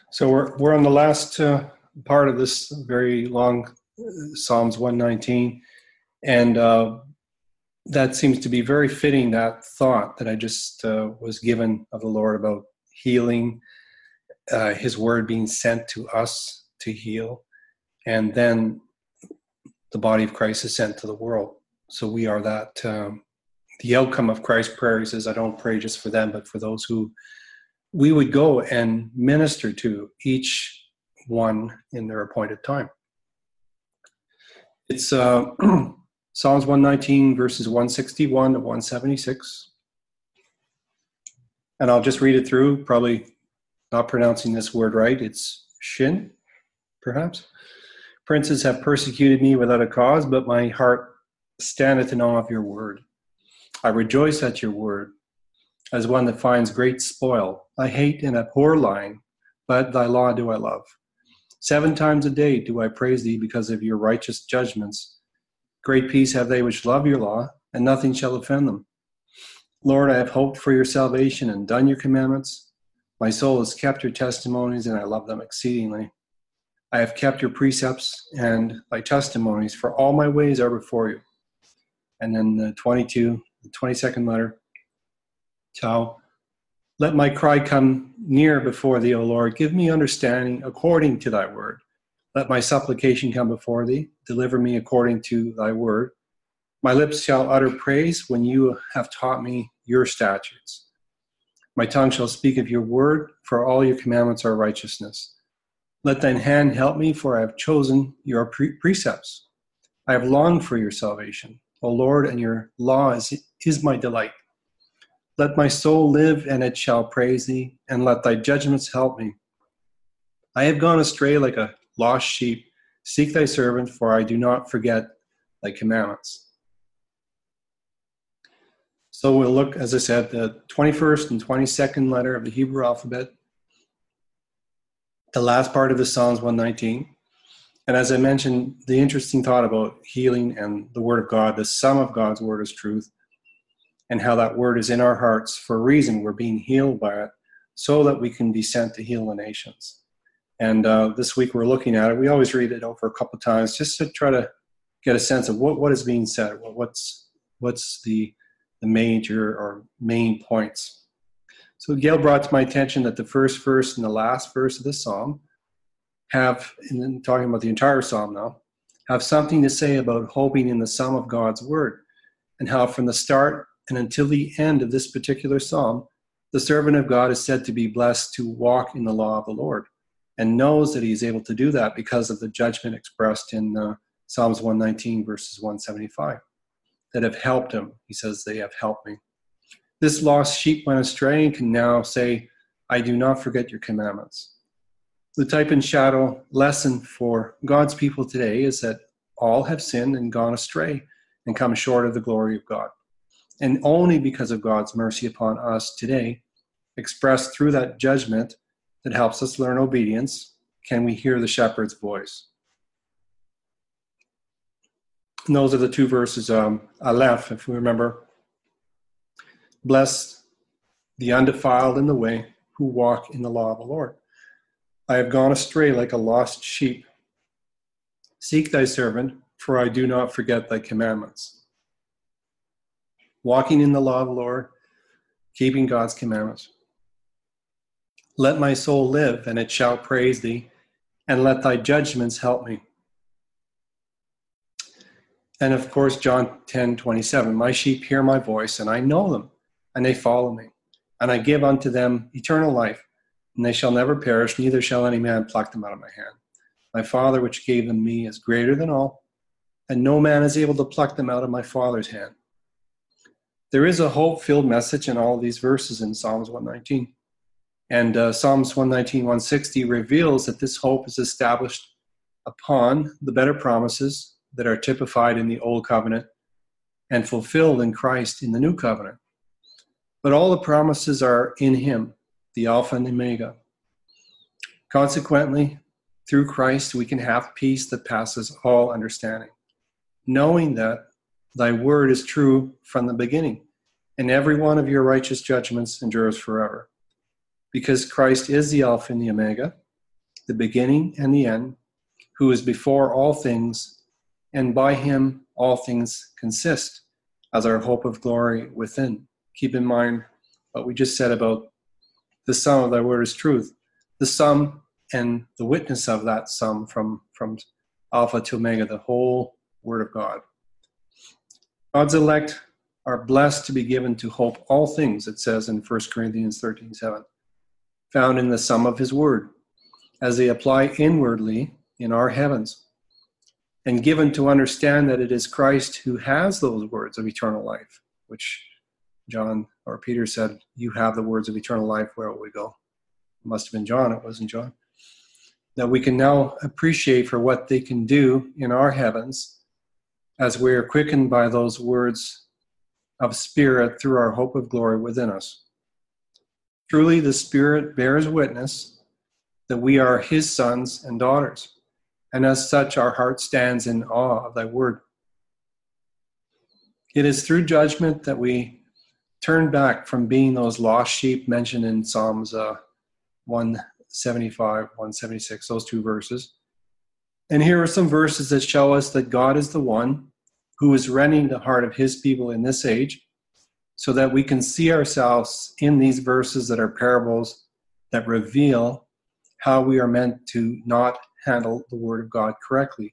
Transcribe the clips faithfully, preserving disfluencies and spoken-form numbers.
So we're we're on the last uh, part of this very long uh, Psalms one nineteen, and uh, that seems to be very fitting, that thought that I just uh, was given of the Lord about healing, uh, His word being sent to us to heal, and then the body of Christ is sent to the world. So we are that. Um, the outcome of Christ's prayers is, I don't pray just for them, but for those who we would go and minister to, each one in their appointed time. It's uh, Psalms one nineteen, verses one sixty-one to one seventy-six. And I'll just read it through, probably not pronouncing this word right. It's Shin, perhaps. Princes have persecuted me without a cause, but my heart standeth in awe of your word. I rejoice at your word, as one that finds great spoil. I hate and abhor lying, but thy law do I love. Seven times a day do I praise thee because of your righteous judgments. Great peace have they which love your law, and nothing shall offend them. Lord, I have hoped for your salvation and done your commandments. My soul has kept your testimonies, and I love them exceedingly. I have kept your precepts and thy testimonies, for all my ways are before you. And then the twenty-two, the twenty-second letter. Tau. Let my cry come near before thee, O Lord. Give me understanding according to thy word. Let my supplication come before thee. Deliver me according to thy word. My lips shall utter praise when you have taught me your statutes. My tongue shall speak of your word, for all your commandments are righteousness. Let thine hand help me, for I have chosen your pre- precepts. I have longed for your salvation, O Lord, and your law is, is my delight. Let my soul live, and it shall praise thee, and let thy judgments help me. I have gone astray like a lost sheep. Seek thy servant, for I do not forget thy commandments. So we'll look, as I said, the twenty-first and twenty-second letter of the Hebrew alphabet, the last part of the Psalms one nineteen. And as I mentioned, the interesting thought about healing and the word of God, the sum of God's word is truth, and how that word is in our hearts for a reason. We're being healed by it so that we can be sent to heal the nations. And uh, this week we're looking at it. We always read it over a couple of times just to try to get a sense of what, what is being said, what's what's the, the major or main points. So Gail brought to my attention that the first verse and the last verse of the psalm have, and then talking about the entire psalm now, have something to say about hoping in the sum of God's word, and how from the start and until the end of this particular psalm, the servant of God is said to be blessed to walk in the law of the Lord, and knows that he is able to do that because of the judgment expressed in uh, Psalms one nineteen, verses one seventy-five, that have helped him. He says, they have helped me. This lost sheep went astray and can now say, I do not forget your commandments. The type and shadow lesson for God's people today is that all have sinned and gone astray and come short of the glory of God. And only because of God's mercy upon us today, expressed through that judgment that helps us learn obedience, can we hear the shepherd's voice. And those are the two verses, um, Aleph, if we remember. Bless the undefiled in the way who walk in the law of the Lord. I have gone astray like a lost sheep. Seek thy servant, for I do not forget thy commandments. Walking in the law of the Lord, keeping God's commandments. Let my soul live, and it shall praise thee, and let thy judgments help me. And of course, John ten twenty-seven, my sheep hear my voice, and I know them, and they follow me. And I give unto them eternal life, and they shall never perish, neither shall any man pluck them out of my hand. My Father, which gave them me, is greater than all, and no man is able to pluck them out of my Father's hand. There is a hope-filled message in all of these verses in Psalms one nineteen. And uh, Psalms one nineteen, one sixty reveals that this hope is established upon the better promises that are typified in the Old Covenant and fulfilled in Christ in the New Covenant. But all the promises are in him, the Alpha and the Omega. Consequently, through Christ, we can have peace that passes all understanding, knowing that thy word is true from the beginning, and every one of your righteous judgments endures forever. Because Christ is the Alpha and the Omega, the beginning and the end, who is before all things, and by him all things consist, as our hope of glory within. Keep in mind what we just said about the sum of thy word is truth. The sum and the witness of that sum from, from Alpha to Omega, the whole word of God. God's elect are blessed to be given to hope all things, it says in First Corinthians thirteen seven, found in the sum of his word, as they apply inwardly in our heavens, and given to understand that it is Christ who has those words of eternal life, which John or Peter said, you have the words of eternal life, where will we go? It must have been John, it wasn't John. That we can now appreciate for what they can do in our heavens as we are quickened by those words of Spirit through our hope of glory within us. Truly, the Spirit bears witness that we are his sons and daughters, and as such our heart stands in awe of thy word. It is through judgment that we turn back from being those lost sheep mentioned in Psalms uh, one seventy-five, one seventy-six, those two verses. And here are some verses that show us that God is the one who is rending the heart of his people in this age, so that we can see ourselves in these verses that are parables that reveal how we are meant to not handle the word of God correctly.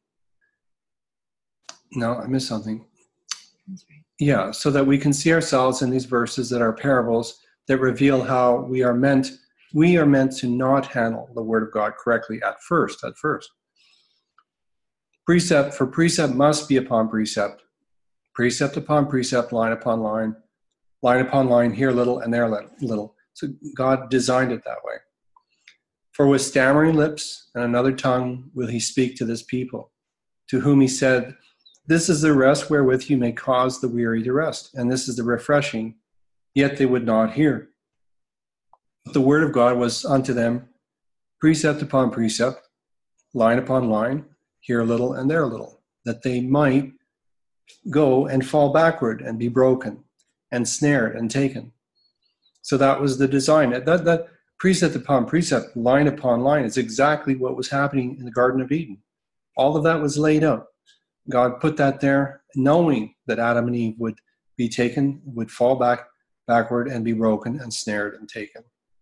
No, I missed something. That's right. Yeah, so that we can see ourselves in these verses that are parables that reveal how we are meant, we are meant to not handle the word of God correctly at first, at first. Precept for precept must be upon precept, precept upon precept, line upon line, line upon line, here little and there little. So God designed it that way. For with stammering lips and another tongue will he speak to this people, to whom he said, this is the rest wherewith you may cause the weary to rest, and this is the refreshing, yet they would not hear. But the word of God was unto them precept upon precept, line upon line, here a little and there a little, that they might go and fall backward and be broken and snared and taken. So that was the design. That, that precept upon precept, line upon line, is exactly what was happening in the Garden of Eden. All of that was laid out. God put that there knowing that Adam and Eve would be taken, would fall back backward and be broken and snared and taken.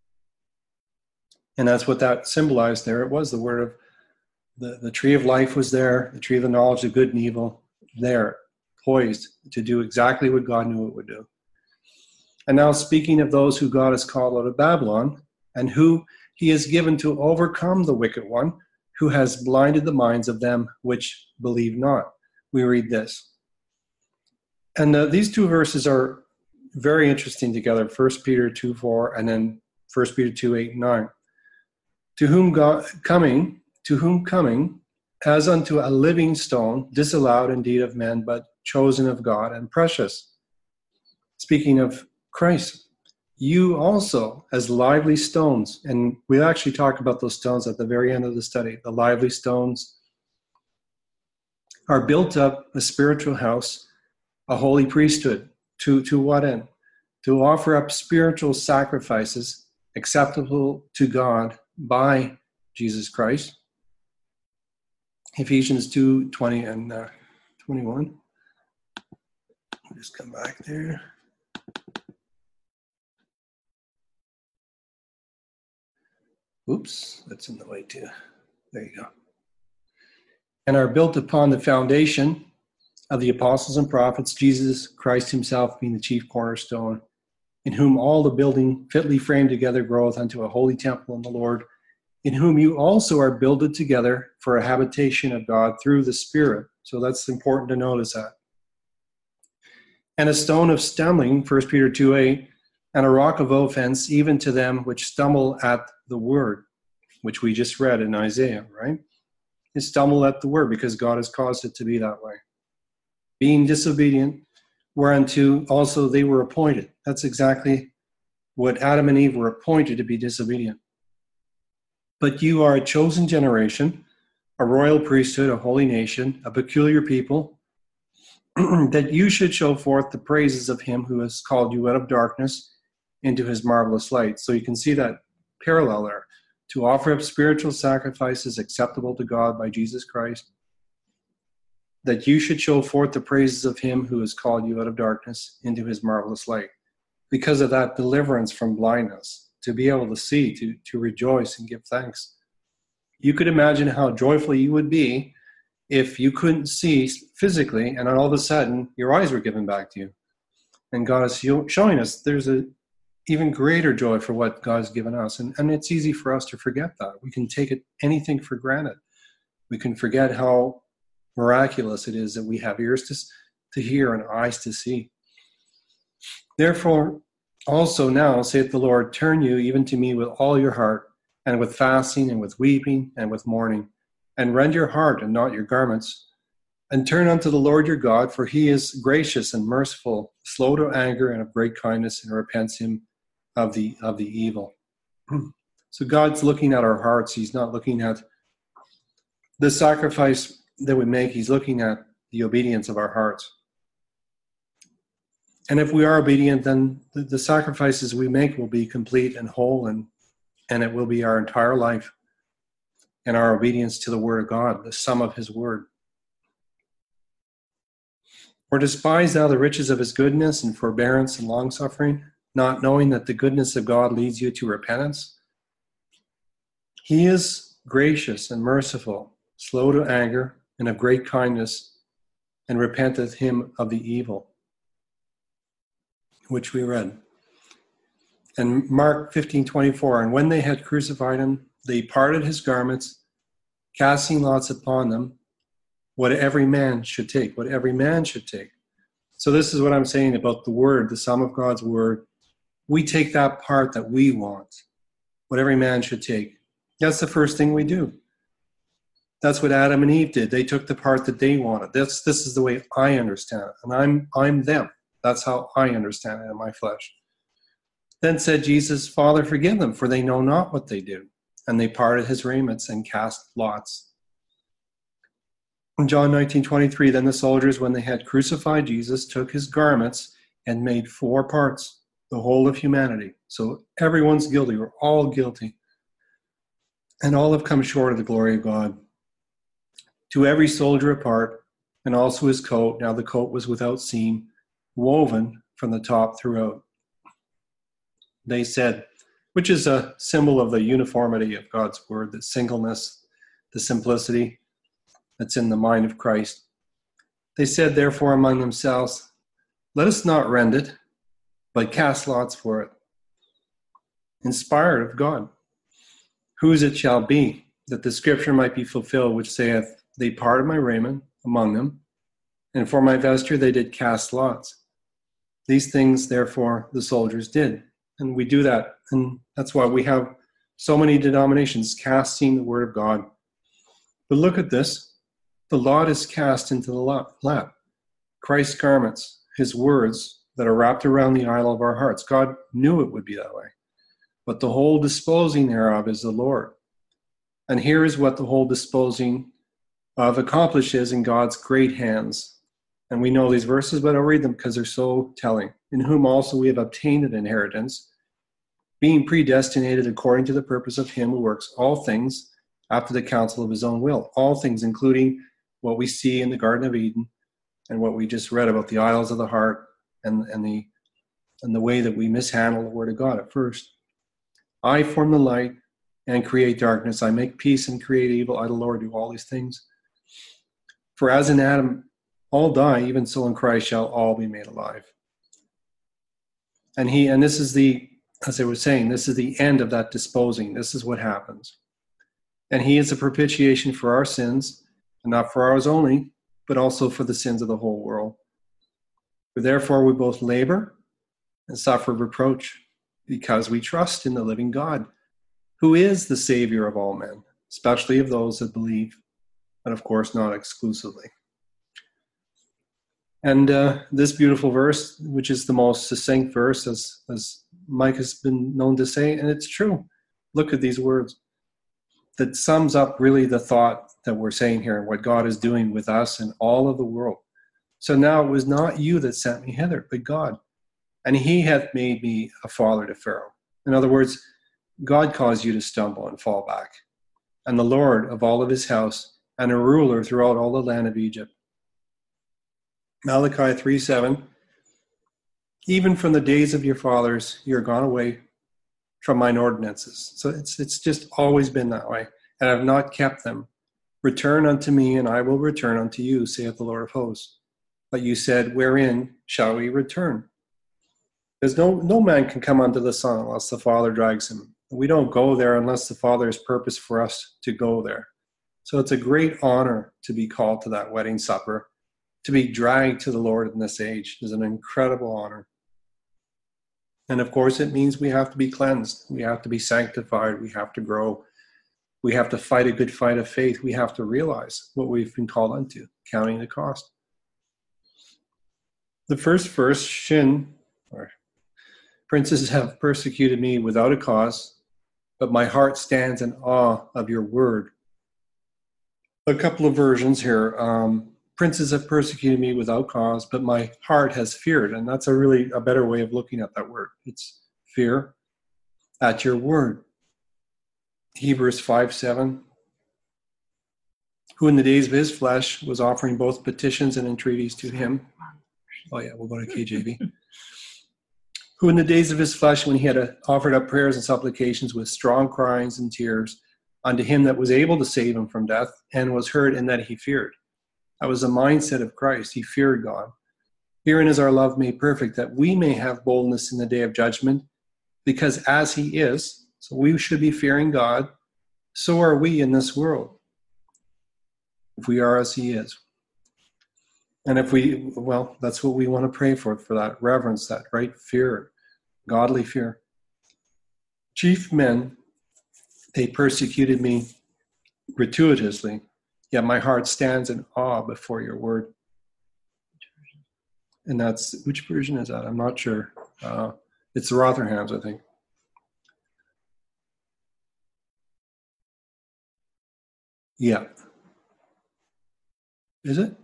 And that's what that symbolized there. It was the word of The, the tree of life was there, the tree of the knowledge of good and evil, there, poised to do exactly what God knew it would do. And now speaking of those who God has called out of Babylon, and who he has given to overcome the wicked one, who has blinded the minds of them which believe not. We read this. And uh, these two verses are very interesting together, First Peter two four, and then First Peter two eight and nine. To whom God coming... To whom coming, as unto a living stone, disallowed indeed of men, but chosen of God and precious. Speaking of Christ, you also as lively stones, and we actually talk about those stones at the very end of the study, the lively stones are built up a spiritual house, a holy priesthood. To, to what end? To offer up spiritual sacrifices acceptable to God by Jesus Christ. Ephesians two twenty and uh, twenty-one. I'll just come back there. Oops, that's in the way too. There you go. And are built upon the foundation of the apostles and prophets, Jesus Christ himself being the chief cornerstone, in whom all the building fitly framed together groweth unto a holy temple in the Lord, in whom you also are builded together for a habitation of God through the Spirit. So that's important to notice that. And a stone of stumbling, First Peter two eight, and a rock of offense, even to them which stumble at the word, which we just read in Isaiah, right? They stumble at the word because God has caused it to be that way. Being disobedient, whereunto also they were appointed. That's exactly what Adam and Eve were appointed to be disobedient. But you are a chosen generation, a royal priesthood, a holy nation, a peculiar people, that you should show forth the praises of him who has called you out of darkness into his marvelous light. So you can see that parallel there. to offer up spiritual sacrifices acceptable to God by Jesus Christ, that you should show forth the praises of him who has called you out of darkness into his marvelous light. Because of that deliverance from blindness, to be able to see, to, to rejoice and give thanks. You could imagine how joyful you would be if you couldn't see physically and all of a sudden your eyes were given back to you. And God is showing us there's a even greater joy for what God has given us. And, and it's easy for us to forget that. We can take it anything for granted. We can forget how miraculous it is that we have ears to, to hear and eyes to see. Therefore, also now, saith the Lord, turn you even to me with all your heart, and with fasting, and with weeping, and with mourning, and rend your heart and not your garments, and turn unto the Lord your God, for he is gracious and merciful, slow to anger, and of great kindness, and repents him of the of the evil. So God's looking at our hearts. He's not looking at the sacrifice that we make. He's looking at the obedience of our hearts. And if we are obedient, then the, the sacrifices we make will be complete and whole, and, and it will be our entire life and our obedience to the word of God, the sum of his word. Or despise thou the riches of his goodness and forbearance and longsuffering, not knowing that the goodness of God leads you to repentance? He is gracious and merciful, slow to anger, and of great kindness, and repenteth him of the evil, which we read. And Mark fifteen twenty-four, and when they had crucified him, they parted his garments, casting lots upon them, what every man should take, what every man should take. So this is what I'm saying about the word, the sum of God's word. We take that part that we want, what every man should take. That's the first thing we do. That's what Adam and Eve did. They took the part that they wanted. That's, this is the way I understand it. And I'm, I'm them. That's how I understand it in my flesh. Then said Jesus, Father, forgive them, for they know not what they do. And they parted his raiments and cast lots. In John nineteen twenty-three, then the soldiers, when they had crucified Jesus, took his garments and made four parts, the whole of humanity. So everyone's guilty. We're all guilty. And all have come short of the glory of God. To every soldier a part, and also his coat. Now the coat was without seam, woven from the top throughout. They said, which is a symbol of the uniformity of God's word, the singleness, the simplicity that's in the mind of Christ. They said, therefore, among themselves, let us not rend it, but cast lots for it, inspired of God. Whose it shall be, that the scripture might be fulfilled, which saith, they parted my raiment among them, and for my vesture they did cast lots. These things, therefore, the soldiers did. And we do that, and that's why we have so many denominations casting the word of God. But look at this. The lot is cast into the lap. Christ's garments, his words that are wrapped around the idol of our hearts. God knew it would be that way. But the whole disposing thereof is the Lord. And here is what the whole disposing of accomplishes in God's great hands. And we know these verses, but I'll read them because they're so telling. In whom also we have obtained an inheritance, being predestinated according to the purpose of him who works all things after the counsel of his own will. All things, including what we see in the Garden of Eden and what we just read about the idols of the heart and, and, the, and the way that we mishandle the word of God at first. I form the light and create darkness. I make peace and create evil. I, the Lord, do all these things. For as in Adam all die, even so in Christ shall all be made alive. And he, and this is the, as I was saying, this is the end of that disposing. This is what happens. And he is a propitiation for our sins, and not for ours only, but also for the sins of the whole world. For therefore we both labor and suffer reproach, because we trust in the living God, who is the Savior of all men, especially of those that believe, and of course not exclusively. And uh, this beautiful verse, which is the most succinct verse, as, as Mike has been known to say, and it's true. Look at these words. That sums up really the thought that we're saying here and what God is doing with us and all of the world. So now it was not you that sent me hither, but God. And he hath made me a father to Pharaoh. In other words, God caused you to stumble and fall back, and the Lord of all of his house, and a ruler throughout all the land of Egypt. Malachi three seven, even from the days of your fathers, you are gone away from mine ordinances. So it's it's just always been that way, and I have not kept them. Return unto me, and I will return unto you, saith the Lord of hosts. But you said, wherein shall we return? There's no, no man can come unto the Son unless the Father drags him. We don't go there unless the Father has purpose for us to go there. So it's a great honor to be called to that wedding supper. To be dragged to the Lord in this age is an incredible honor. And of course, it means we have to be cleansed. We have to be sanctified. We have to grow. We have to fight a good fight of faith. We have to realize what we've been called unto, counting the cost. The first verse, Shin, or princes have persecuted me without a cause, but my heart stands in awe of your word. A couple of versions here. Um, princes have persecuted me without cause, but my heart has feared. And that's a really a better way of looking at that word. It's fear at your word. Hebrews five seven, who in the days of his flesh was offering both petitions and entreaties to him. Oh yeah, we'll go to K J V. Who in the days of his flesh, when he had offered up prayers and supplications with strong cryings and tears unto him that was able to save him from death, and was heard in that he feared. That was the mindset of Christ. He feared God. Herein is our love made perfect, that we may have boldness in the day of judgment, because as he is, so we should be fearing God, so are we in this world, if we are as he is. And if we, well, that's what we want to pray for, for that reverence, that right fear, godly fear. Chief men, they persecuted me gratuitously, yet my heart stands in awe before your word. And that's, which version is that? I'm not sure. Uh, it's the Rotherhams, I think. Yeah. Is it?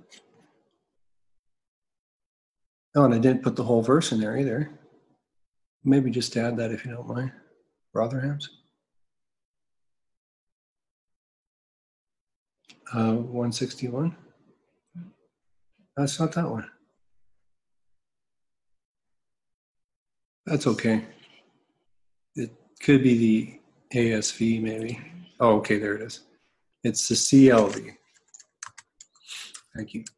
Oh, and I didn't put the whole verse in there either. Maybe just add that if you don't mind. Rotherhams. Uh, one sixty-one. That's not that one. That's okay. It could be the A S V maybe. Oh, okay, there it is. It's the C L V. Thank you.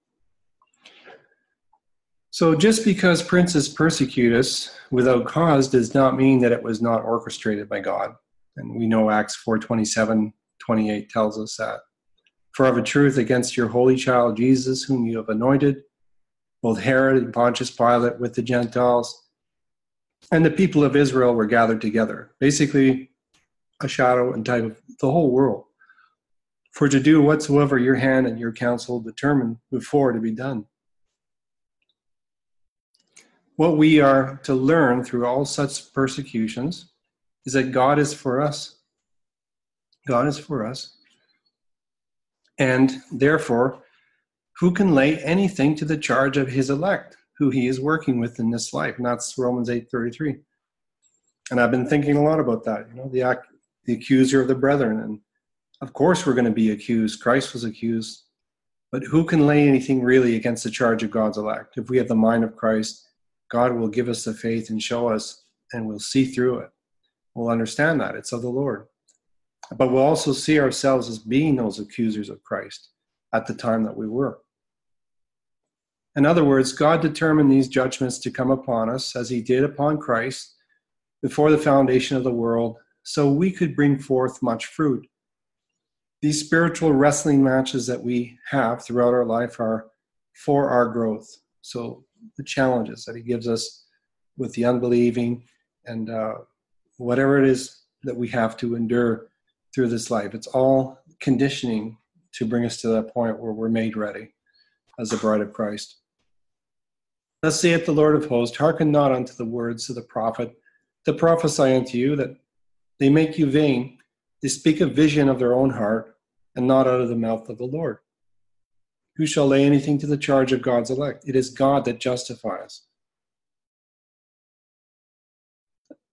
So just because princes persecute us without cause does not mean that it was not orchestrated by God. And we know Acts four twenty-seven, twenty-eight tells us that. For of a truth against your holy child Jesus, whom you have anointed, both Herod and Pontius Pilate with the Gentiles, and the people of Israel were gathered together. Basically, a shadow and type of the whole world. For to do whatsoever your hand and your counsel determined before to be done. What we are to learn through all such persecutions is that God is for us. God is for us. And therefore, who can lay anything to the charge of his elect, who he is working with in this life? And that's Romans eight thirty-three. And I've been thinking a lot about that, you know, the, the accuser of the brethren. And of course we're going to be accused. Christ was accused. But who can lay anything really against the charge of God's elect? If we have the mind of Christ, God will give us the faith and show us, and we'll see through it. We'll understand that. It's of the Lord. But we'll also see ourselves as being those accusers of Christ at the time that we were. In other words, God determined these judgments to come upon us, as he did upon Christ, before the foundation of the world, so we could bring forth much fruit. These spiritual wrestling matches that we have throughout our life are for our growth. So the challenges that he gives us with the unbelieving and uh, whatever it is that we have to endure through this life, it's all conditioning to bring us to that point where we're made ready as the bride of Christ. Thus saith the Lord of hosts, hearken not unto the words of the prophet, to prophesy unto you, that they make you vain. They speak a vision of their own heart, and not out of the mouth of the Lord. Who shall lay anything to the charge of God's elect? It is God that justifies.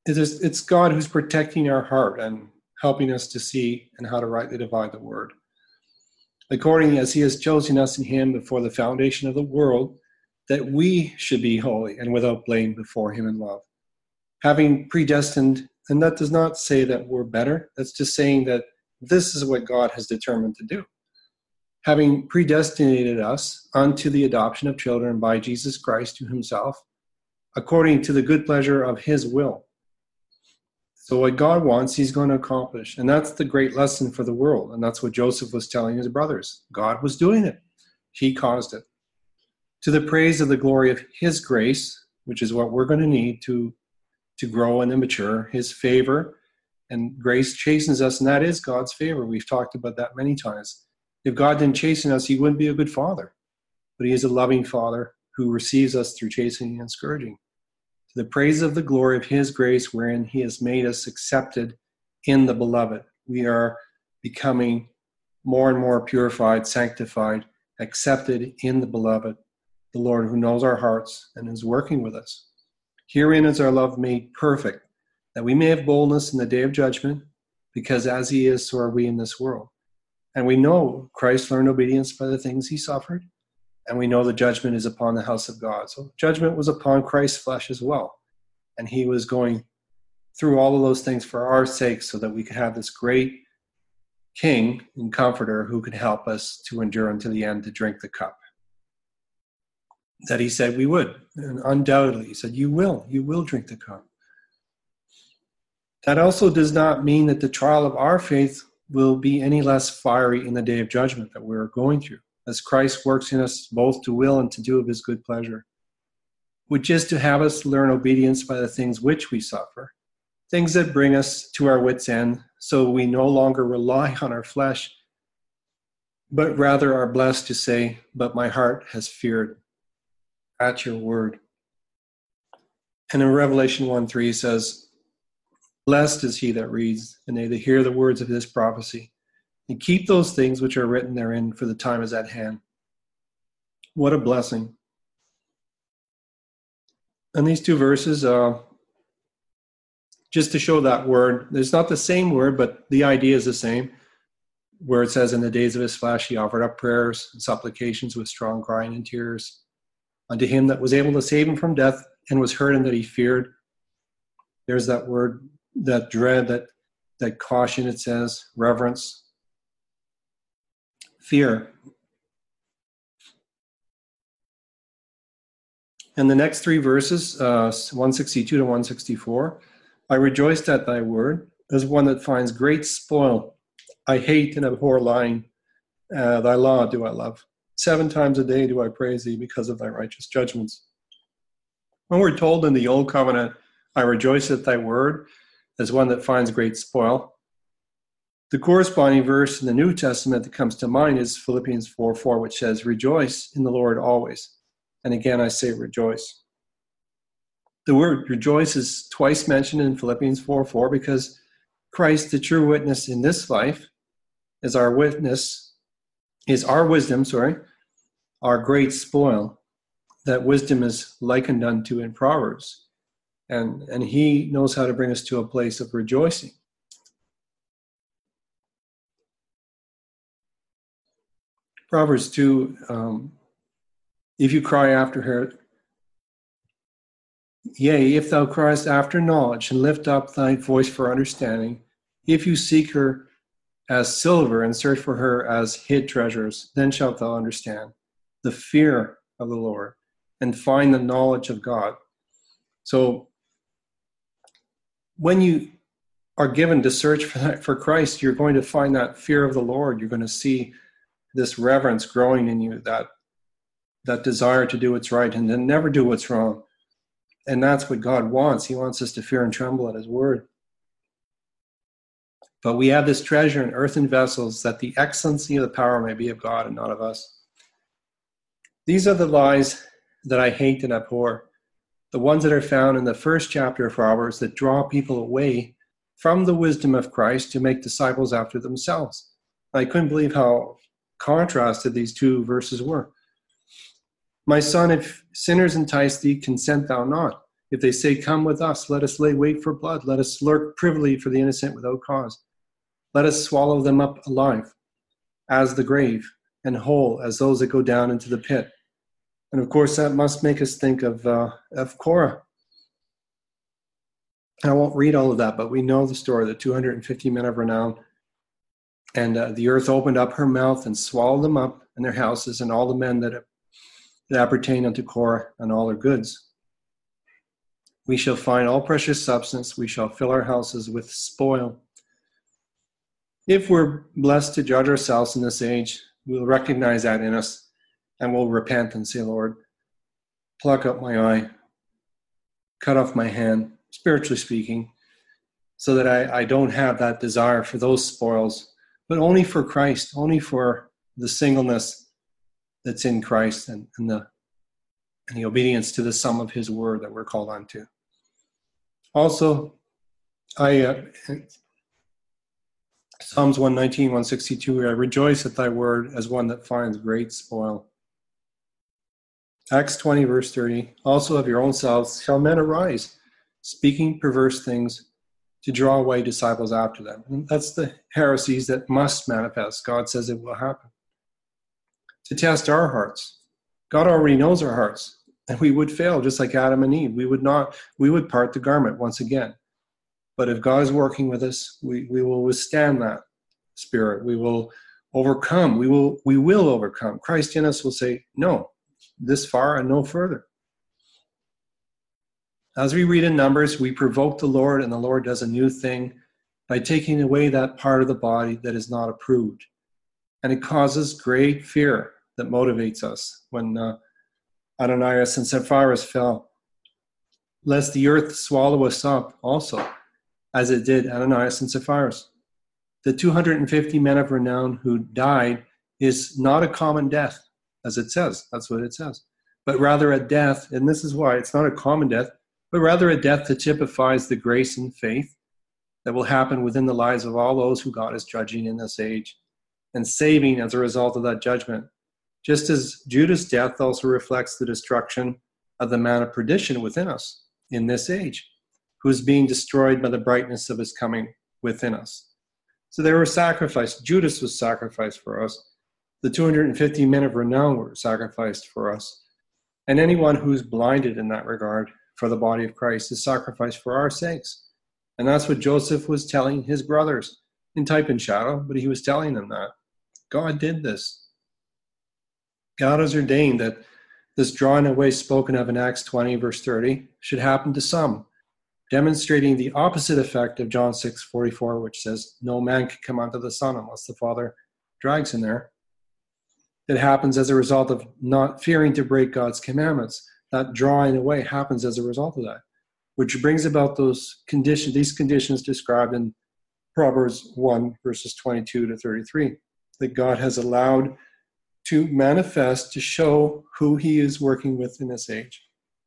It's, it's God who's protecting our heart and helping us to see and how to rightly divide the word. According as he has chosen us in him before the foundation of the world, that we should be holy and without blame before him in love. Having predestined, and that does not say that we're better, that's just saying that this is what God has determined to do. Having predestinated us unto the adoption of children by Jesus Christ to himself, according to the good pleasure of his will. So what God wants, he's going to accomplish. And that's the great lesson for the world. And that's what Joseph was telling his brothers. God was doing it. He caused it. To the praise of the glory of his grace, which is what we're going to need to, to grow and mature, his favor. And grace chastens us, and that is God's favor. We've talked about that many times. If God didn't chasten us, he wouldn't be a good father. But he is a loving father who receives us through chastening and scourging. To the praise of the glory of his grace, wherein he has made us accepted in the beloved. We are becoming more and more purified, sanctified, accepted in the beloved, the Lord who knows our hearts and is working with us. Herein is our love made perfect, that we may have boldness in the day of judgment, because as he is, so are we in this world. And we know Christ learned obedience by the things he suffered, and we know the judgment is upon the house of God. So judgment was upon Christ's flesh as well. And he was going through all of those things for our sake so that we could have this great king and comforter who could help us to endure unto the end to drink the cup that he said we would. And undoubtedly, he said, you will, you will drink the cup. That also does not mean that the trial of our faith will be any less fiery in the day of judgment that we're going through, as Christ works in us both to will and to do of his good pleasure, which is to have us learn obedience by the things which we suffer, things that bring us to our wits' end, so we no longer rely on our flesh, but rather are blessed to say, but my heart has feared at your word. And in Revelation one three says, blessed is he that reads, and they that hear the words of this prophecy, and keep those things which are written therein, for the time is at hand. What a blessing. And these two verses, uh, just to show that word, it's not the same word, but the idea is the same, where it says, in the days of his flesh he offered up prayers and supplications with strong crying and tears unto him that was able to save him from death, and was heard, and that he feared. There's that word, that dread, that, that caution, it says, reverence, fear. And the next three verses, uh, one sixty-two to one sixty-four, I rejoiced at thy word, as one that finds great spoil. I hate and abhor lying. Uh, thy law do I love. Seven times a day do I praise thee because of thy righteous judgments. When we're told in the Old Covenant, I rejoice at thy word, as one that finds great spoil, the corresponding verse in the New Testament that comes to mind is Philippians four four, which says, rejoice in the Lord always. And again, I say rejoice. The word rejoice is twice mentioned in Philippians four four because Christ, the true witness in this life, is our witness, is our wisdom, sorry, our great spoil. That wisdom is likened unto in Proverbs. And, and he knows how to bring us to a place of rejoicing. Proverbs two, um, if you cry after her, yea, if thou criest after knowledge, and lift up thy voice for understanding, if you seek her as silver and search for her as hid treasures, then shalt thou understand the fear of the Lord and find the knowledge of God. So when you are given to search for that, for Christ, you're going to find that fear of the Lord. You're going to see this reverence growing in you, that that desire to do what's right and then never do what's wrong. And that's what God wants. He wants us to fear and tremble at his word. But we have this treasure in earthen vessels, that the excellency of the power may be of God and not of us. These are the lies that I hate and abhor, the ones that are found in the first chapter of Proverbs that draw people away from the wisdom of Christ to make disciples after themselves. I couldn't believe how contrasted these two verses were. My son, if sinners entice thee, consent thou not. If they say, come with us, let us lay wait for blood. Let us lurk privily for the innocent without cause. Let us swallow them up alive as the grave, and whole as those that go down into the pit. And of course, that must make us think of, uh, of Korah. I won't read all of that, but we know the story, the two hundred fifty men of renown. And uh, the earth opened up her mouth and swallowed them up and their houses and all the men that, that appertain unto Korah and all their goods. We shall find all precious substance. We shall fill our houses with spoil. If we're blessed to judge ourselves in this age, we'll recognize that in us and we'll repent and say, Lord, pluck up my eye, cut off my hand, spiritually speaking, so that I, I don't have that desire for those spoils, but only for Christ, only for the singleness that's in Christ and, and, the, and the obedience to the sum of his word that we're called unto. Also, I uh, Psalms one nineteen, one sixty-two, I rejoice at thy word as one that finds great spoil. Acts twenty, verse thirty, also of your own selves shall men arise, speaking perverse things to draw away disciples after them. And that's the heresies that must manifest. God says it will happen. To test our hearts. God already knows our hearts, and we would fail just like Adam and Eve. We would not, we would part the garment once again. But if God is working with us, we, we will withstand that spirit. We will overcome. We will, we will overcome. Christ in us will say, no, this far and no further. As we read in Numbers, we provoke the Lord, and the Lord does a new thing by taking away that part of the body that is not approved. And it causes great fear that motivates us when uh, Ananias and Sapphira fell, lest the earth swallow us up also, as it did Ananias and Sapphira. The two hundred fifty men of renown who died is not a common death, as it says. That's what it says. But rather a death, and this is why it's not a common death, but rather a death that typifies the grace and faith that will happen within the lives of all those who God is judging in this age and saving as a result of that judgment. Just as Judas' death also reflects the destruction of the man of perdition within us in this age, who is being destroyed by the brightness of his coming within us. So they were sacrificed. Judas was sacrificed for us. The two hundred fifty men of renown were sacrificed for us. And anyone who's blinded in that regard for the body of Christ is sacrificed for our sakes. And that's what Joseph was telling his brothers in type and shadow, but he was telling them that God did this. God has ordained that this drawing away spoken of in Acts twenty, verse thirty, should happen to some, demonstrating the opposite effect of John six forty-four, which says, no man can come unto the Son unless the Father drags him there. It happens as a result of not fearing to break God's commandments. That drawing away happens as a result of that, which brings about those conditions, these conditions described in Proverbs one, verses twenty-two to thirty-three, that God has allowed to manifest to show who he is working with in this age.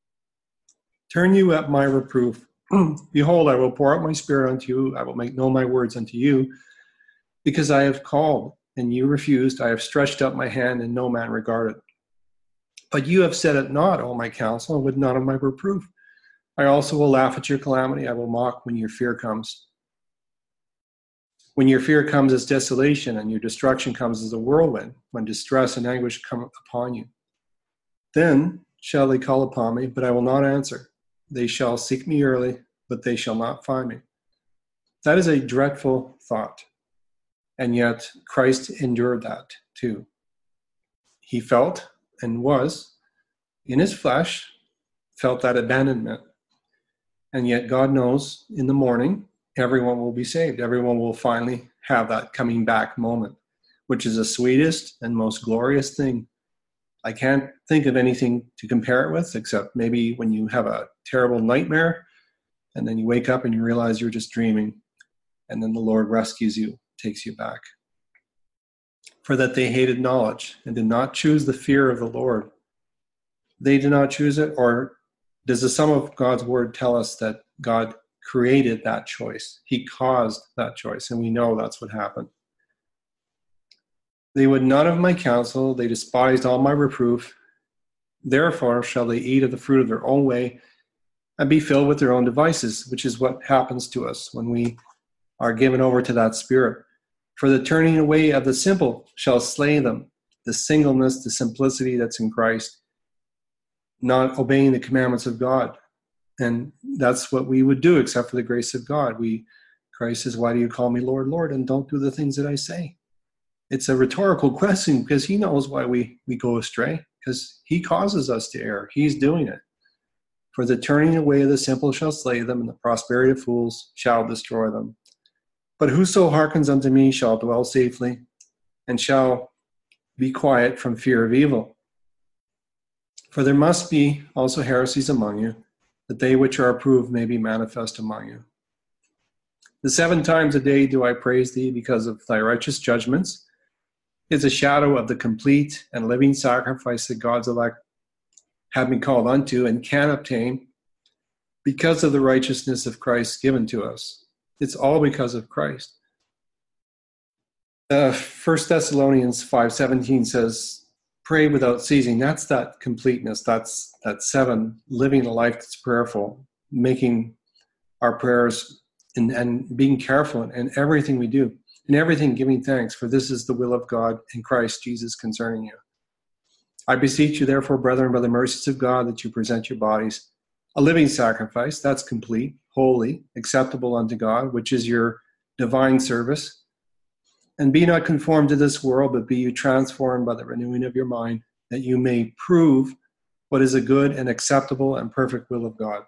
Turn you at my reproof. Behold, I will pour out my spirit unto you. I will make known my words unto you, because I have called, and you refused. I have stretched out my hand, and no man regarded. But you have said it not, O my counsel, and would not of my reproof. I also will laugh at your calamity. I will mock when your fear comes. When your fear comes as desolation, and your destruction comes as a whirlwind, when distress and anguish come upon you. Then shall they call upon me, but I will not answer. They shall seek me early, but they shall not find me. That is a dreadful thought. And yet Christ endured that too. He felt and was in his flesh, felt that abandonment. And yet God knows in the morning, everyone will be saved. Everyone will finally have that coming back moment, which is the sweetest and most glorious thing. I can't think of anything to compare it with, except maybe when you have a terrible nightmare and then you wake up and you realize you're just dreaming, and then the Lord rescues you, takes you back. For that they hated knowledge and did not choose the fear of the Lord. They did not choose it, or does the sum of God's word tell us that God created that choice? He caused that choice, and we know that's what happened. They would none of my counsel, they despised all my reproof. Therefore shall they eat of the fruit of their own way, and be filled with their own devices, which is what happens to us when we are given over to that spirit. For the turning away of the simple shall slay them, the singleness, the simplicity that's in Christ, not obeying the commandments of God. And that's what we would do except for the grace of God. We, Christ says, why do you call me Lord, Lord, and don't do the things that I say? It's a rhetorical question because he knows why we, we go astray, because he causes us to err. He's doing it. For the turning away of the simple shall slay them, and the prosperity of fools shall destroy them. But whoso hearkens unto me shall dwell safely, and shall be quiet from fear of evil. For there must be also heresies among you, that they which are approved may be manifest among you. The seven times a day do I praise thee because of thy righteous judgments is a shadow of the complete and living sacrifice that God's elect have been called unto and can obtain because of the righteousness of Christ given to us. It's all because of Christ. Uh, First Thessalonians five seventeen says, pray without ceasing. That's that completeness. That's that seven, living a life that's prayerful, making our prayers and, and being careful in, in everything we do, in everything giving thanks, for this is the will of God in Christ Jesus concerning you. I beseech you, therefore, brethren, by the mercies of God, that you present your bodies a living sacrifice, that's complete, holy, acceptable unto God, which is your divine service. And be not conformed to this world, but be you transformed by the renewing of your mind, that you may prove what is a good and acceptable and perfect will of God.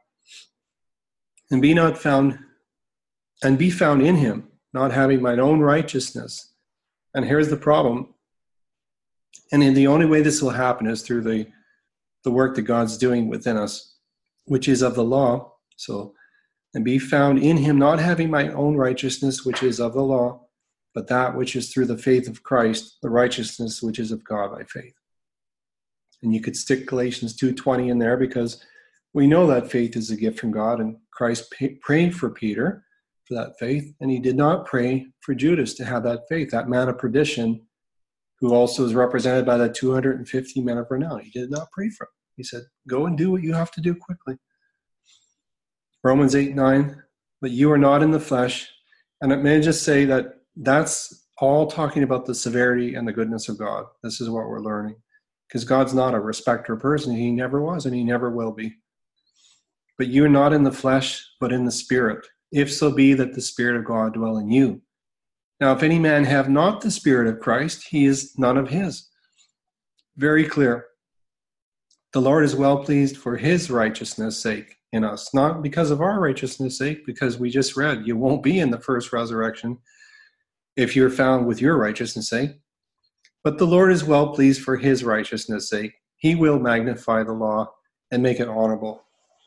And be not found, and be found in him, not having mine own righteousness. And here's the problem. And in the only way this will happen is through the, the work that God's doing within us, which is of the law. So, and be found in him, not having my own righteousness, which is of the law, but that which is through the faith of Christ, the righteousness which is of God by faith. And you could stick Galatians two twenty in there, because we know that faith is a gift from God, and Christ pay, prayed for Peter for that faith, and he did not pray for Judas to have that faith, that man of perdition, who also is represented by the two hundred fifty men of renown. He did not pray for him. He said, go and do what you have to do quickly. Romans eight nine, but you are not in the flesh. And it may just say that that's all talking about the severity and the goodness of God. This is what we're learning. Because God's not a respecter of person. He never was, and he never will be. But you are not in the flesh, but in the Spirit, if so be that the Spirit of God dwell in you. Now, if any man have not the Spirit of Christ, he is none of his. Very clear. The Lord is well pleased for his righteousness' sake in us, not because of our righteousness' sake, because we just read, you won't be in the first resurrection if you're found with your righteousness' sake. But the Lord is well pleased for his righteousness' sake. He will magnify the law and make it honorable.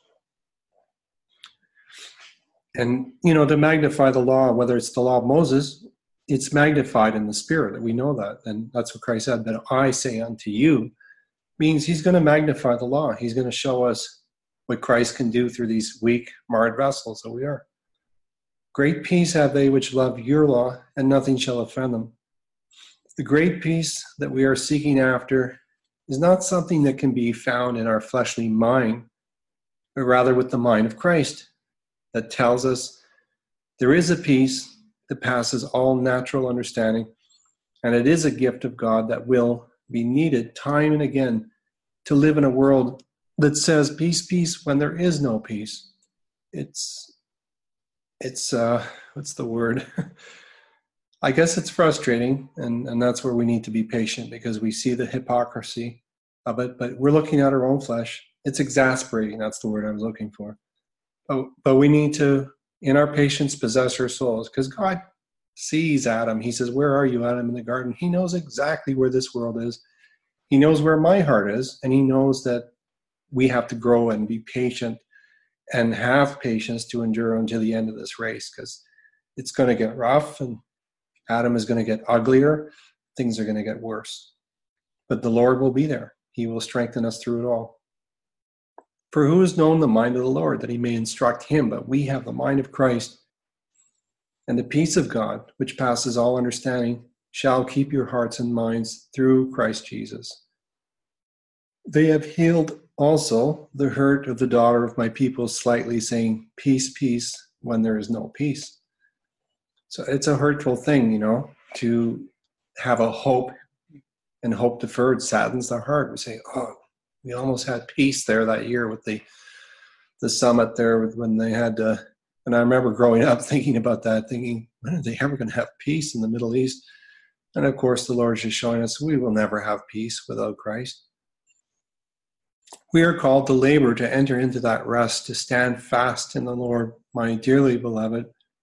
And, you know, to magnify the law, whether it's the law of Moses, it's magnified in the Spirit. We know that. And that's what Christ said, that I say unto you, means he's going to magnify the law. He's going to show us what Christ can do through these weak, marred vessels that we are. Great peace have they which love your law, and nothing shall offend them. The great peace that we are seeking after is not something that can be found in our fleshly mind, but rather with the mind of Christ, that tells us there is a peace that passes all natural understanding, and it is a gift of God that will be needed time and again to live in a world that says peace, peace, when there is no peace. It's, it's uh, what's the word? I guess it's frustrating, and, and that's where we need to be patient, because we see the hypocrisy of it, but we're looking at our own flesh. It's exasperating, that's the word I was looking for. But, but we need to, in our patience, possess our souls, because God sees Adam. He says, where are you, Adam, in the garden? He knows exactly where this world is. He knows where my heart is, and he knows that we have to grow and be patient and have patience to endure until the end of this race, because it's going to get rough, and Adam is going to get uglier. Things are going to get worse. But the Lord will be there. He will strengthen us through it all. For who has known the mind of the Lord, that he may instruct him? But we have the mind of Christ. And the peace of God, which passes all understanding, shall keep your hearts and minds through Christ Jesus. They have healed also the hurt of the daughter of my people slightly, saying, peace, peace, when there is no peace. So it's a hurtful thing, you know, to have a hope, and hope deferred saddens the heart. We say, oh, we almost had peace there that year with the the summit there when they had, uh, and I remember growing up thinking about that, thinking, when are they ever going to have peace in the Middle East? And of course, the Lord is just showing us we will never have peace without Christ. We are called to labor to enter into that rest, to stand fast in the Lord, my dearly beloved,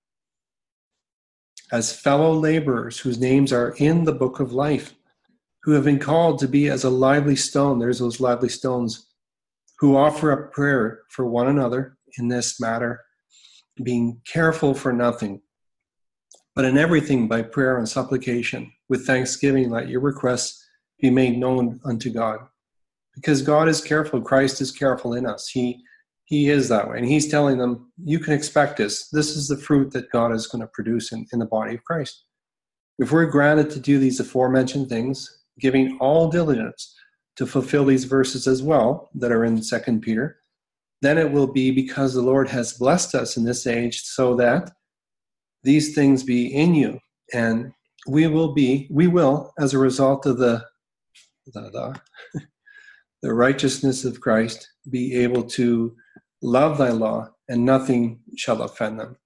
as fellow laborers whose names are in the book of life, who have been called to be as a lively stone. There's those lively stones, who offer up prayer for one another in this matter, being careful for nothing, but in everything by prayer and supplication, with thanksgiving, let your requests be made known unto God. Because God is careful, Christ is careful in us. He He is that way. And he's telling them, you can expect this. This is the fruit that God is going to produce in, in the body of Christ. If we're granted to do these aforementioned things, giving all diligence to fulfill these verses as well that are in Second Peter, then it will be because the Lord has blessed us in this age so that these things be in you. And we will be, we will, as a result of the, the, the, the righteousness of Christ, be able to love thy law, and nothing shall offend them.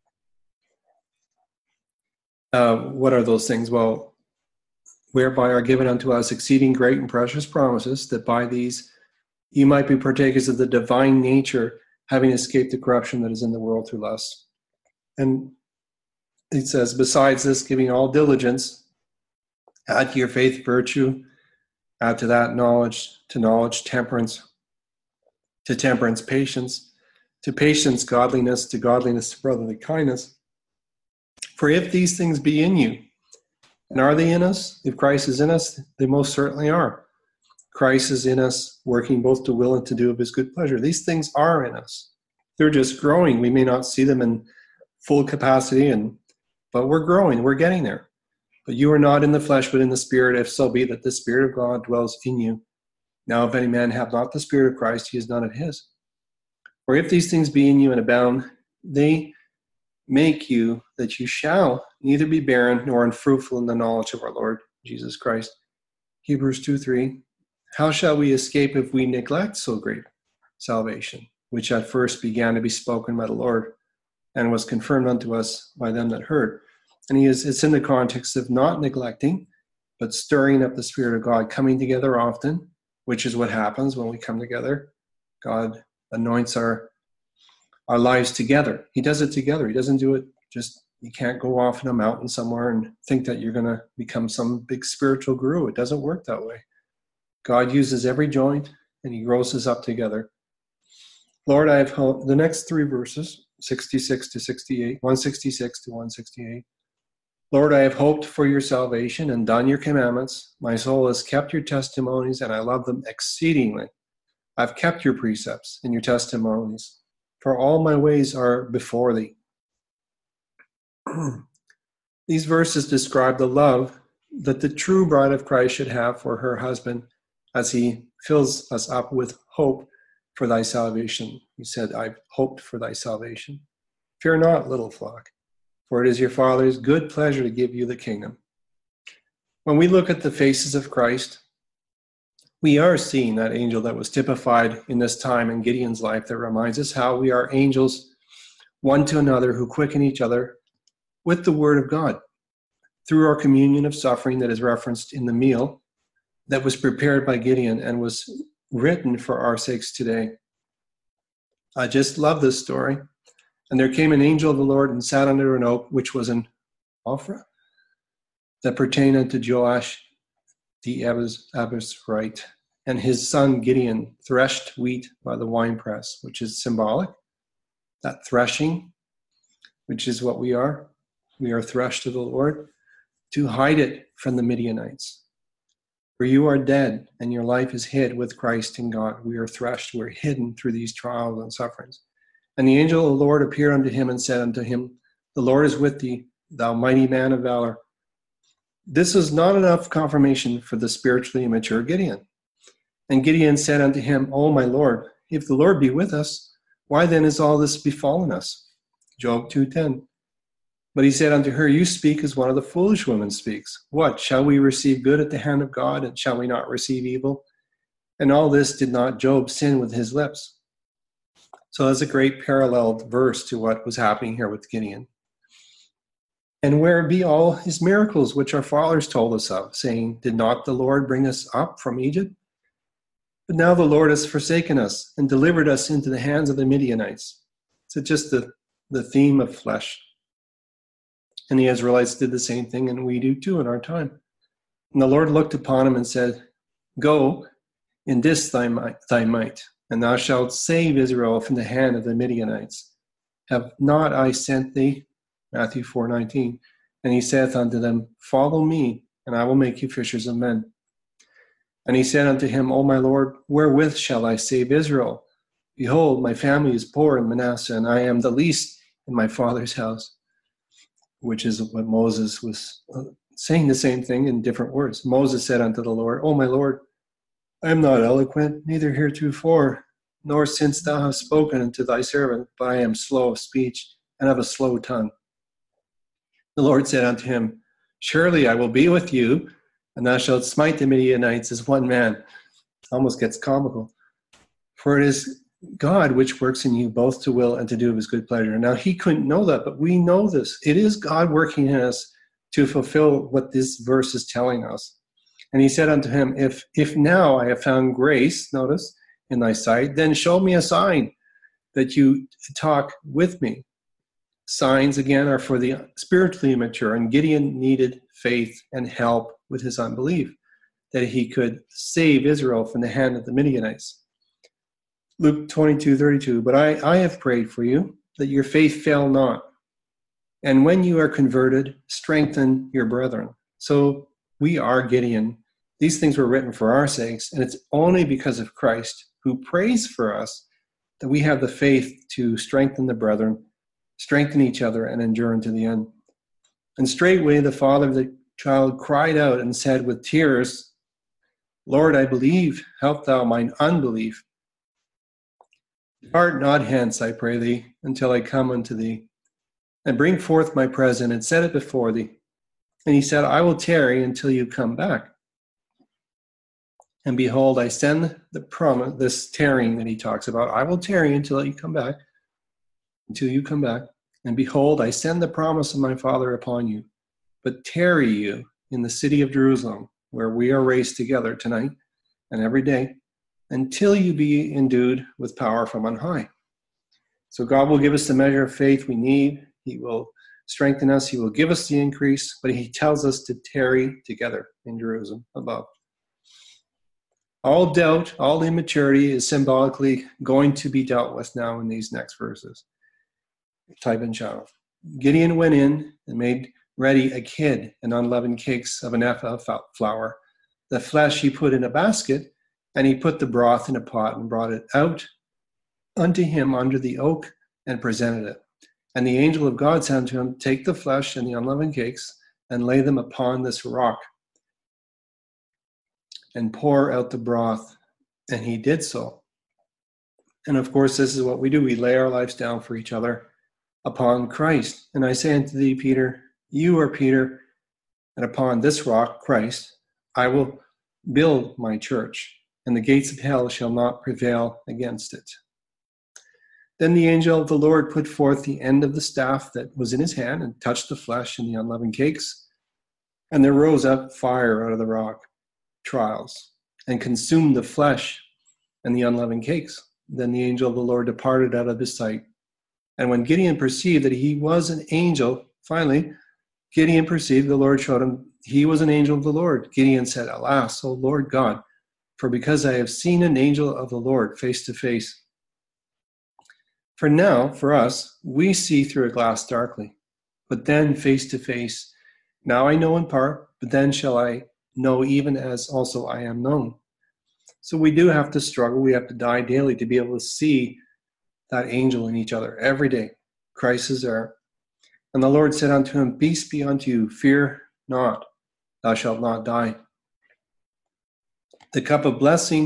Uh, what are those things? Well, whereby are given unto us exceeding great and precious promises, that by these you might be partakers of the divine nature, having escaped the corruption that is in the world through lust. And it says, besides this, giving all diligence, add to your faith virtue, add to that knowledge, to knowledge temperance, to temperance patience, to patience godliness, to godliness brotherly kindness. For if these things be in you, and are they in us? If Christ is in us, they most certainly are. Christ is in us, working both to will and to do of his good pleasure. These things are in us. They're just growing. We may not see them in full capacity, and but we're growing. We're getting there. But you are not in the flesh, but in the Spirit, if so be that the Spirit of God dwells in you. Now, if any man have not the Spirit of Christ, he is none of his. For if these things be in you and abound, they make you that you shall neither be barren nor unfruitful in the knowledge of our Lord Jesus Christ. Hebrews two three. How shall we escape if we neglect so great salvation, which at first began to be spoken by the Lord, and was confirmed unto us by them that heard? And he is, it's in the context of not neglecting, but stirring up the Spirit of God, coming together often, which is what happens when we come together. God anoints our our lives together. He does it together. He doesn't do it just, you can't go off in a mountain somewhere and think that you're going to become some big spiritual guru. It doesn't work that way. God uses every joint and he grows us up together. Lord, I have hoped, the next three verses, sixty-six to sixty-eight, one sixty-six to one sixty-eight. Lord, I have hoped for your salvation and done your commandments. My soul has kept your testimonies and I love them exceedingly. I've kept your precepts and your testimonies, for all my ways are before thee. These verses describe the love that the true bride of Christ should have for her husband as he fills us up with hope for thy salvation. He said, I've hoped for thy salvation. Fear not, little flock, for it is your Father's good pleasure to give you the kingdom. When we look at the faces of Christ, we are seeing that angel that was typified in this time in Gideon's life that reminds us how we are angels one to another who quicken each other with the word of God through our communion of suffering that is referenced in the meal that was prepared by Gideon and was written for our sakes today. I just love this story. And there came an angel of the Lord and sat under an oak, which was an Ophrah, that pertained unto Joash the Abiezrite, and his son Gideon threshed wheat by the winepress, which is symbolic. That threshing, which is what we are. We are threshed to the Lord to hide it from the Midianites. For you are dead, and your life is hid with Christ in God. We are threshed, we're hidden through these trials and sufferings. And the angel of the Lord appeared unto him and said unto him, the Lord is with thee, thou mighty man of valor. This is not enough confirmation for the spiritually immature Gideon. And Gideon said unto him, O my Lord, if the Lord be with us, why then is all this befallen us? Job two ten. But he said unto her, You speak as one of the foolish women speaks. What, shall we receive good at the hand of God, and shall we not receive evil? And all this did not Job sin with his lips. So that's a great parallel verse to what was happening here with Gideon. And where be all his miracles which our fathers told us of, saying, Did not the Lord bring us up from Egypt? But now the Lord has forsaken us and delivered us into the hands of the Midianites. So just the, the theme of flesh. And the Israelites did the same thing, and we do too in our time. And the Lord looked upon him and said, Go in this thy might, thy might, and thou shalt save Israel from the hand of the Midianites. Have not I sent thee? Matthew four nineteen. And he saith unto them, Follow me, and I will make you fishers of men. And he said unto him, O my Lord, wherewith shall I save Israel? Behold, my family is poor in Manasseh, and I am the least in my father's house. Which is what Moses was saying, the same thing in different words. Moses said unto the Lord, O my Lord, I am not eloquent, neither heretofore, nor since thou hast spoken unto thy servant, but I am slow of speech, and of a slow tongue. The Lord said unto him, Surely I will be with you, and thou shalt smite the Midianites as one man. Almost gets comical. For it is God which works in you both to will and to do of his good pleasure. Now he couldn't know that, but we know this. It is God working in us to fulfill what this verse is telling us. And he said unto him, If if now I have found grace, notice, in thy sight, then show me a sign that you talk with me. Signs, again, are for the spiritually immature, and Gideon needed faith and help with his unbelief, that he could save Israel from the hand of the Midianites. Luke twenty-two thirty-two, But I, I have prayed for you, that your faith fail not. And when you are converted, strengthen your brethren. So we are Gideon. These things were written for our sakes, and it's only because of Christ, who prays for us, that we have the faith to strengthen the brethren, strengthen each other, and endure unto the end. And straightway the father of the child cried out and said with tears, Lord, I believe, help thou mine unbelief. Depart not hence, I pray thee, until I come unto thee. And bring forth my present, and set it before thee. And he said, I will tarry until you come back. And behold, I send the promise, this tarrying that he talks about, I will tarry until you come back, until you come back. And behold, I send the promise of my Father upon you. But tarry you in the city of Jerusalem, where we are raised together tonight and every day, until you be endued with power from on high. So God will give us the measure of faith we need. He will strengthen us. He will give us the increase, but he tells us to tarry together in Jerusalem above. All doubt, all immaturity is symbolically going to be dealt with now in these next verses. Type in shadow. Gideon went in and made ready a kid and unleavened cakes of an ephah of flour. The flesh he put in a basket, and he put the broth in a pot and brought it out unto him under the oak and presented it. And the angel of God said unto him, Take the flesh and the unleavened cakes and lay them upon this rock and pour out the broth. And he did so. And of course, this is what we do. We lay our lives down for each other upon Christ. And I say unto thee, Peter, you are Peter, and upon this rock, Christ, I will build my church, and the gates of hell shall not prevail against it. Then the angel of the Lord put forth the end of the staff that was in his hand and touched the flesh and the unleavened cakes. And there rose up fire out of the rock, trials, and consumed the flesh and the unleavened cakes. Then the angel of the Lord departed out of his sight. And when Gideon perceived that he was an angel, finally, Gideon perceived, the Lord showed him, he was an angel of the Lord. Gideon said, Alas, O Lord God, for because I have seen an angel of the Lord face to face. For now, for us, we see through a glass darkly, but then face to face. Now I know in part, but then shall I know even as also I am known. So we do have to struggle. We have to die daily to be able to see that angel in each other every day. Christ is there. And the Lord said unto him, Peace be unto you, fear not, thou shalt not die. The cup of blessing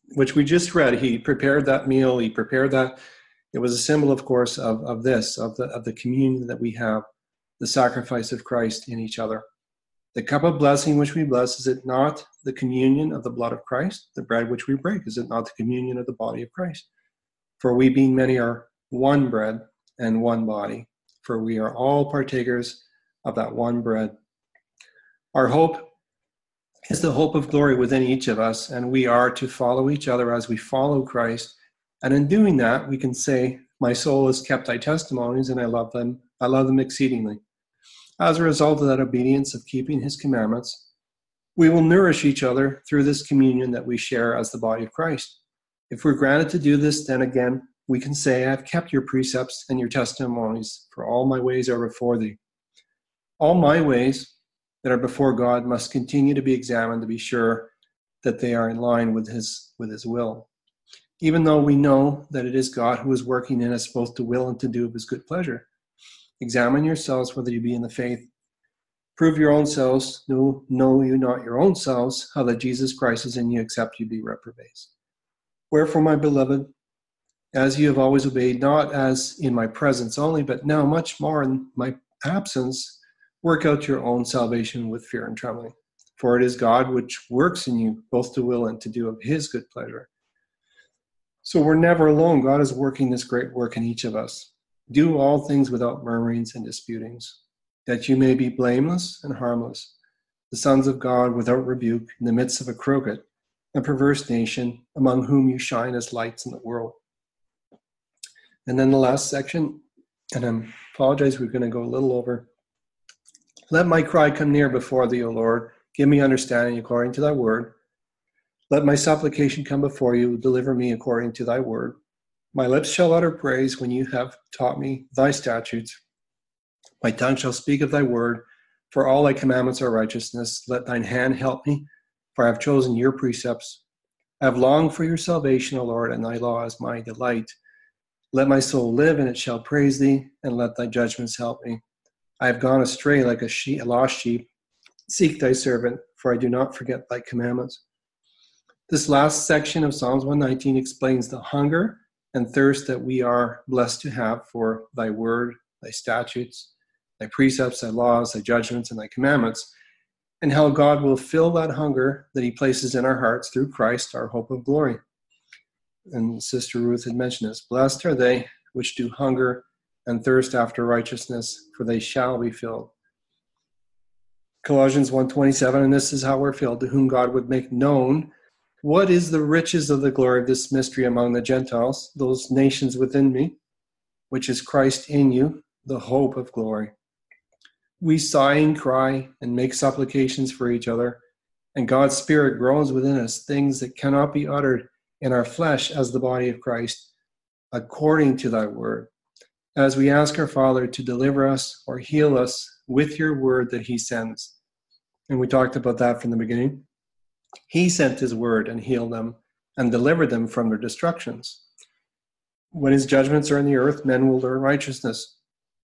which we just read. He prepared that meal. He prepared that. It was a symbol, of course, of, of this, of the, of the communion that we have, the sacrifice of Christ in each other. The cup of blessing which we bless, is it not the communion of the blood of Christ? The bread which we break, is it not the communion of the body of Christ? For we being many are one bread and one body, for we are all partakers of that one bread. Our hope is the hope of glory within each of us, and we are to follow each other as we follow Christ. And in doing that, we can say, my soul has kept thy testimonies, and I love them. I love them exceedingly. As a result of that obedience of keeping his commandments, we will nourish each other through this communion that we share as the body of Christ. If we're granted to do this, then again, we can say, I have kept your precepts and your testimonies, for all my ways are before thee. All my ways that are before God must continue to be examined to be sure that they are in line with his, with his will. Even though we know that it is God who is working in us both to will and to do of his good pleasure. Examine yourselves whether you be in the faith. Prove your own selves. Know, know you not your own selves, how that Jesus Christ is in you, except you be reprobates. Wherefore, my beloved, as you have always obeyed, not as in my presence only, but now much more in my absence, work out your own salvation with fear and trembling. For it is God which works in you, both to will and to do of his good pleasure. So we're never alone. God is working this great work in each of us. Do all things without murmurings and disputings, that you may be blameless and harmless, the sons of God without rebuke, in the midst of a crooked and perverse nation, among whom you shine as lights in the world. And then the last section, and I apologize, we're going to go a little over. Let my cry come near before thee, O Lord. Give me understanding according to thy word. Let my supplication come before you. Deliver me according to thy word. My lips shall utter praise when you have taught me thy statutes. My tongue shall speak of thy word, for all thy commandments are righteousness. Let thine hand help me, for I have chosen your precepts. I have longed for your salvation, O Lord, and thy law is my delight. Let my soul live, and it shall praise thee, and let thy judgments help me. I have gone astray like a, sheep, a lost sheep. Seek thy servant, for I do not forget thy commandments. This last section of Psalms one nineteen explains the hunger and thirst that we are blessed to have for thy word, thy statutes, thy precepts, thy laws, thy judgments, and thy commandments, and how God will fill that hunger that he places in our hearts through Christ, our hope of glory. And Sister Ruth had mentioned this. Blessed are they which do hunger and thirst after righteousness, for they shall be filled. Colossians one twenty-seven, and this is how we're filled, to whom God would make known what is the riches of the glory of this mystery among the Gentiles, those nations within me, which is Christ in you, the hope of glory. We sigh and cry and make supplications for each other, and God's Spirit groans within us things that cannot be uttered in our flesh as the body of Christ, according to thy word. As we ask our Father to deliver us or heal us with your word that he sends. And we talked about that from the beginning. He sent his word and healed them and delivered them from their destructions. When his judgments are in the earth, men will learn righteousness.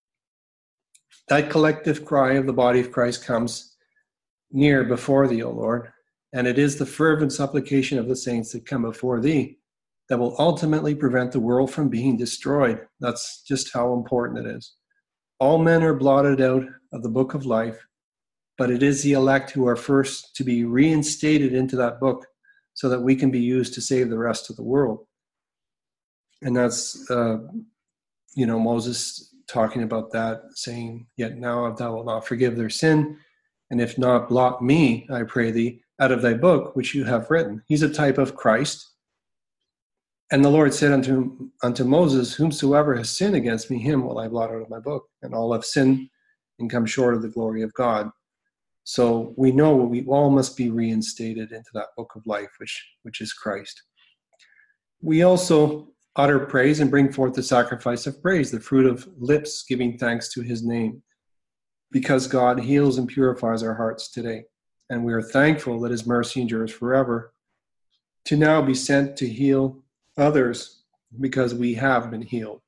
That collective cry of the body of Christ comes near before thee, O Lord, and it is the fervent supplication of the saints that come before thee that will ultimately prevent the world from being destroyed. That's just how important it is. All men are blotted out of the book of life, but it is the elect who are first to be reinstated into that book so that we can be used to save the rest of the world. And that's, uh, you know, Moses talking about that, saying, yet now if thou wilt not forgive their sin, and if not, blot me, I pray thee, out of thy book, which you have written. He's a type of Christ. And the Lord said unto, unto Moses, whomsoever has sinned against me, him will I blot out of my book. And all have sinned and come short of the glory of God. So we know we all must be reinstated into that book of life, which, which is Christ. We also utter praise and bring forth the sacrifice of praise, the fruit of lips giving thanks to his name, because God heals and purifies our hearts today. And we are thankful that his mercy endures forever, to now be sent to heal others because we have been healed.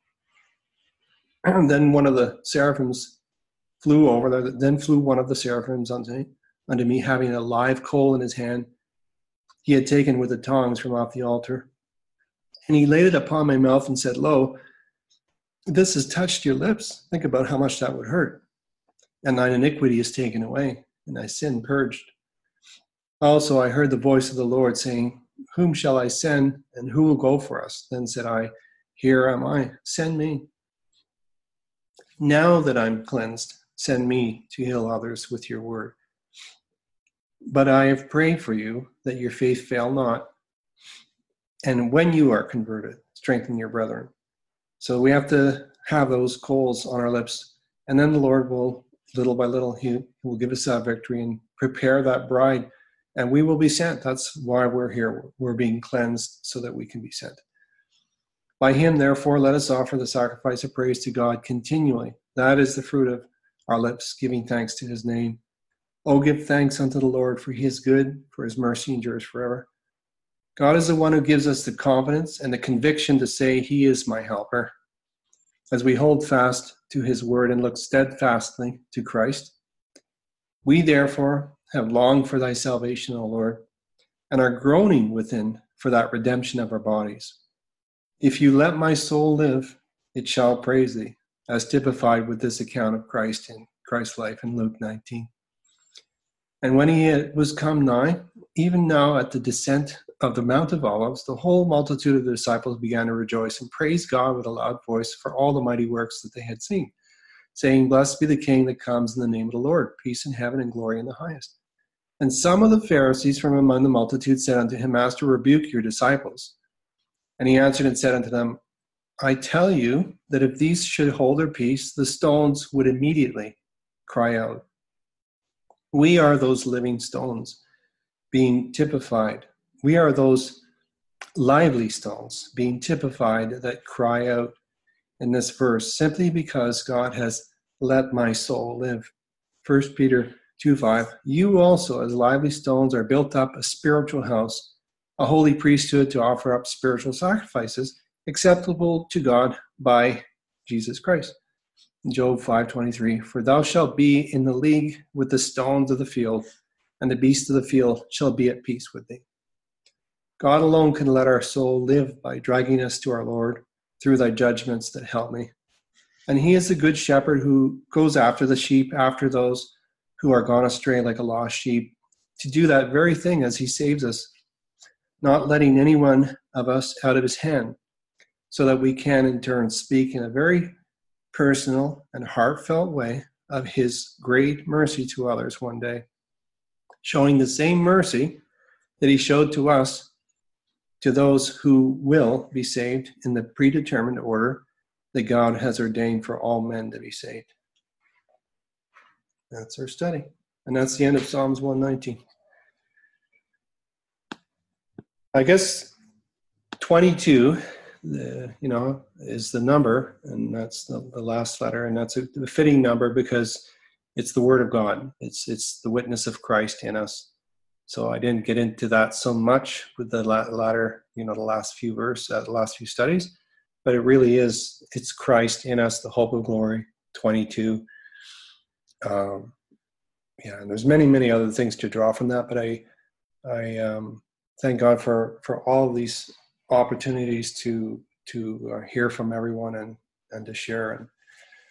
And then one of the seraphims flew over, then flew one of the seraphims unto me, unto me, having a live coal in his hand. he had taken with the tongs from off the altar. And he laid it upon my mouth and said, Lo, this has touched your lips. Think about how much that would hurt. And thine iniquity is taken away, and thy sin purged. Also I heard the voice of the Lord saying, Whom shall I send, and who will go for us? Then said I, Here am I, send me. Now that I'm cleansed, send me to heal others with your word. But I have prayed for you that your faith fail not. And when you are converted, strengthen your brethren. So we have to have those coals on our lips. And then the Lord will, little by little, he will give us that victory and prepare that bride. And we will be sent. That's why we're here. We're being cleansed so that we can be sent. By him, therefore, let us offer the sacrifice of praise to God continually. That is the fruit of our lips, giving thanks to his name. Oh, give thanks unto the Lord, for he is good, for his mercy endures forever. God is the one who gives us the confidence and the conviction to say he is my helper. As we hold fast to his word and look steadfastly to Christ, we therefore have longed for thy salvation, O Lord, and are groaning within for that redemption of our bodies. If you let my soul live, it shall praise thee, as typified with this account of Christ in Christ's life in Luke nineteen. And when he was come nigh, even now at the descent of the Mount of Olives, the whole multitude of the disciples began to rejoice and praise God with a loud voice for all the mighty works that they had seen, saying, Blessed be the King that comes in the name of the Lord, peace in heaven and glory in the highest. And some of the Pharisees from among the multitude said unto him, Master, rebuke your disciples. And he answered and said unto them, I tell you that if these should hold their peace, the stones would immediately cry out. We are those living stones being typified. We are those lively stones being typified that cry out in this verse, simply because God has let my soul live. First Peter two five, you also as lively stones are built up a spiritual house, a holy priesthood to offer up spiritual sacrifices acceptable to God by Jesus Christ. Job five twenty-three, for thou shalt be in the league with the stones of the field, and the beasts of the field shall be at peace with thee. God alone can let our soul live by dragging us to our Lord through thy judgments that help me. And he is the good shepherd who goes after the sheep, after those who are gone astray like a lost sheep, to do that very thing as he saves us, not letting any one of us out of his hand, so that we can in turn speak in a very personal and heartfelt way of his great mercy to others one day, showing the same mercy that he showed to us, to those who will be saved in the predetermined order that God has ordained for all men to be saved. That's our study. And that's the end of Psalms one nineteen. I guess twenty-two, the, you know, is the number, and that's the, the last letter, and that's a, a fitting number because it's the Word of God. It's it's the witness of Christ in us. So I didn't get into that so much with the latter, you know, the last few verses, uh, the last few studies, but it really is, it's Christ in us, the hope of glory, twenty-two. Um, yeah, and there's many, many other things to draw from that, but I, I um, thank God for, for all of these opportunities to to uh, hear from everyone and, and to share. And